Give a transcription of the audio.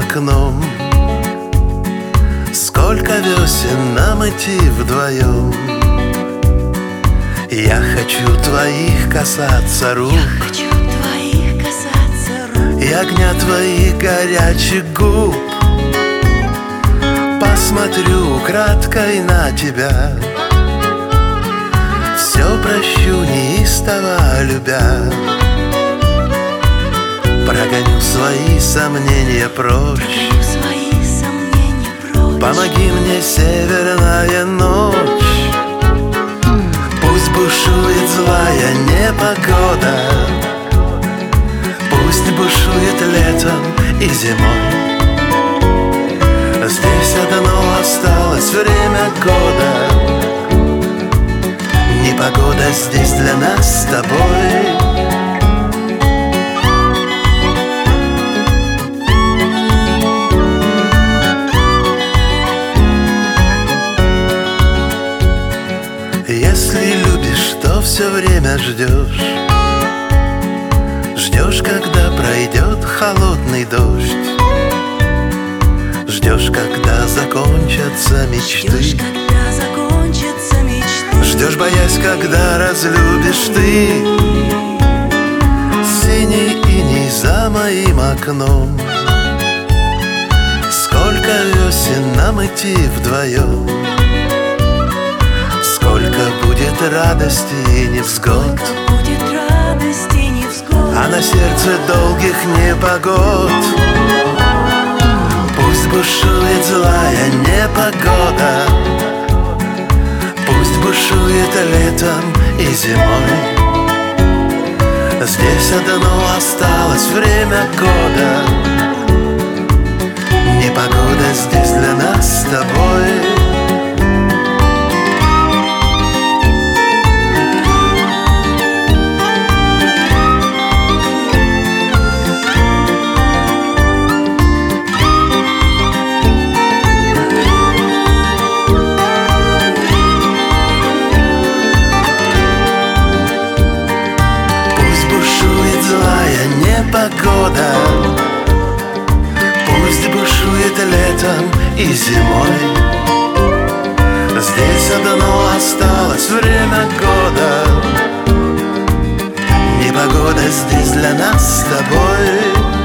окном. Сколько весен нам идти вдвоем. Я хочу твоих касаться рук, и огня твоих горячих губ. Посмотрю украдкой на тебя, все прощу, неистово любя. Прогоню свои сомнения прочь. Помоги мне, северная ночь. Пусть бушует злая непогода, пусть бушует летом и зимой. Здесь одно осталось время года. Непогода здесь для нас с тобой. Если любишь, то все время ждешь. Ждешь, когда пройдет холодный дождь. Ждешь, когда закончатся мечты. Ждешь, боясь, когда разлюбишь ты. Синий иней за моим окном. Сколько весен нам идти вдвоем. Сколько будет радости и невзгод, а на сердце долгих непогод. Пусть бушует злая непогода, пусть бушует летом и зимой. Здесь одно осталось время года. Непогода здесь для нас с тобой. Непогода, пусть бушует летом и зимой. Здесь одно осталось время года. Непогода здесь для нас с тобой.